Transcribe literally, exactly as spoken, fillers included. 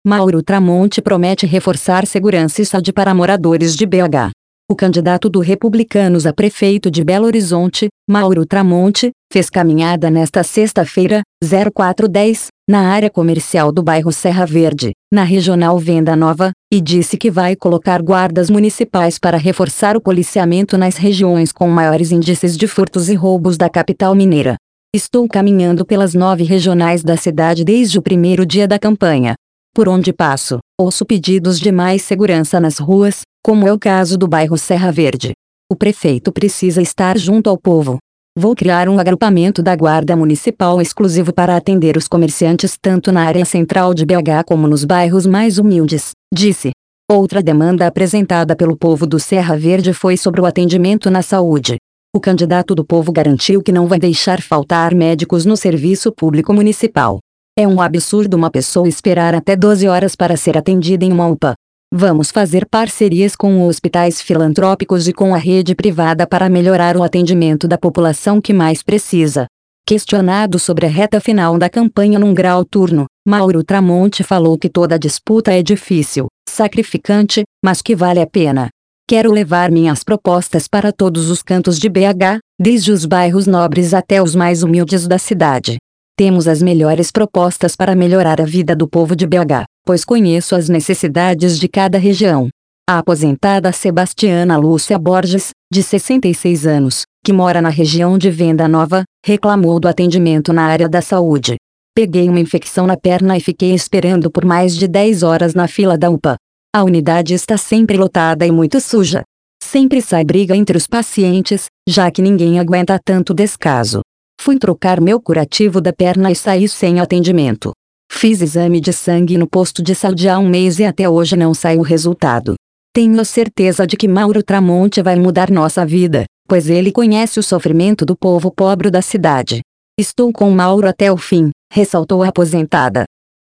Mauro Tramonte promete reforçar segurança e saúde para moradores de B H. O candidato do Republicanos a prefeito de Belo Horizonte, Mauro Tramonte, fez caminhada nesta sexta-feira, quatro dez, na área comercial do bairro Serra Verde, na regional Venda Nova, e disse que vai colocar guardas municipais para reforçar o policiamento nas regiões com maiores índices de furtos e roubos da capital mineira. Estou caminhando pelas nove regionais da cidade desde o primeiro dia da campanha. Por onde passo, ouço pedidos de mais segurança nas ruas, como é o caso do bairro Serra Verde. O prefeito precisa estar junto ao povo. Vou criar um agrupamento da Guarda Municipal exclusivo para atender os comerciantes tanto na área central de B H como nos bairros mais humildes, disse. Outra demanda apresentada pelo povo do Serra Verde foi sobre o atendimento na saúde. O candidato do povo garantiu que não vai deixar faltar médicos no serviço público municipal. É um absurdo uma pessoa esperar até doze horas para ser atendida em uma U P A. Vamos fazer parcerias com hospitais filantrópicos e com a rede privada para melhorar o atendimento da população que mais precisa. Questionado sobre a reta final da campanha num grau turno, Mauro Tramonte falou que toda disputa é difícil, sacrificante, mas que vale a pena. Quero levar minhas propostas para todos os cantos de B H, desde os bairros nobres até os mais humildes da cidade. Temos as melhores propostas para melhorar a vida do povo de B H, pois conheço as necessidades de cada região. A aposentada Sebastiana Lúcia Borges, de sessenta e seis anos, que mora na região de Venda Nova, reclamou do atendimento na área da saúde. Peguei uma infecção na perna e fiquei esperando por mais de dez horas na fila da U P A. A unidade está sempre lotada e muito suja. Sempre sai briga entre os pacientes, já que ninguém aguenta tanto descaso. Fui trocar meu curativo da perna e saí sem atendimento. Fiz exame de sangue no posto de saúde há um mês e até hoje não saiu o resultado. Tenho certeza de que Mauro Tramonte vai mudar nossa vida, pois ele conhece o sofrimento do povo pobre da cidade. Estou com Mauro até o fim, ressaltou a aposentada.